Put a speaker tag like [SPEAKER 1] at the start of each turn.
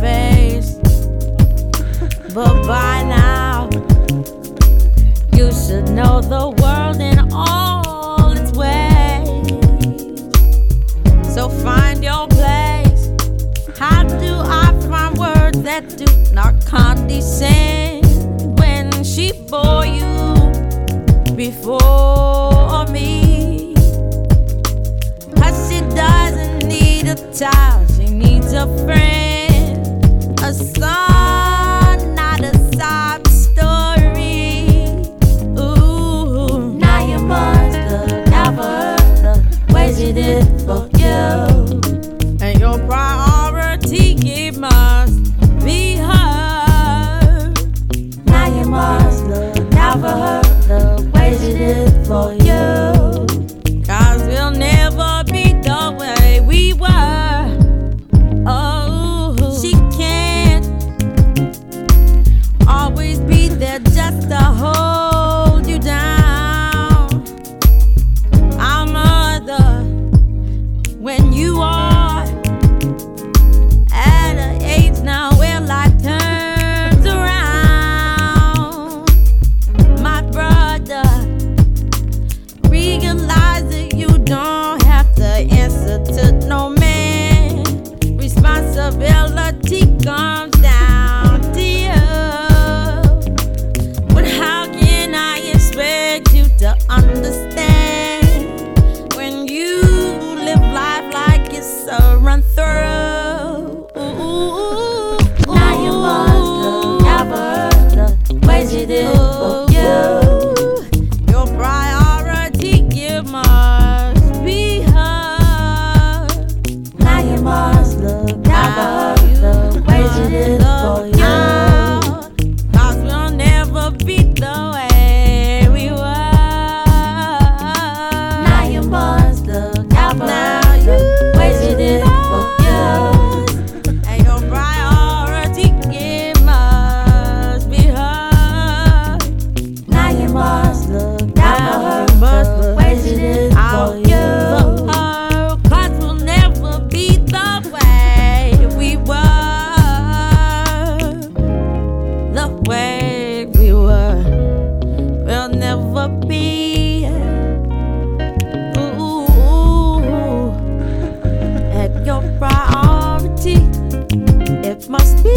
[SPEAKER 1] face. But by now, you should know the world in all its ways. So find your place. How do I find words that do not condescend when she bore you before me? 'Cause she doesn't need a child, she needs a friend, a son, not a sob story. Ooh, now you must have never heard the ways she did for you, and your priority it must be her. Now you must have never heard the ways she did for you, 'cause we'll never be the way we were. Oh, she can't always be there just to hold you down. Our mother, when you are at an age now where life turns around, my brother, realize that you don't have to answer to no man. Responsibility comes down to you. But how can I expect you to understand when you live life like it's a run through? Now you must have never heard the ways you did for you. Your priority it must be her. Now you must look never heard the ways you did for you, 'cause we'll never be the way we were. Now you must look never heard the ways you did for you, and your priority it must be her. Now you must look never heard the ways you did for you, 'cause we'll never be the way we were. The way we were, we'll never be. Ooh, at your priority, it must be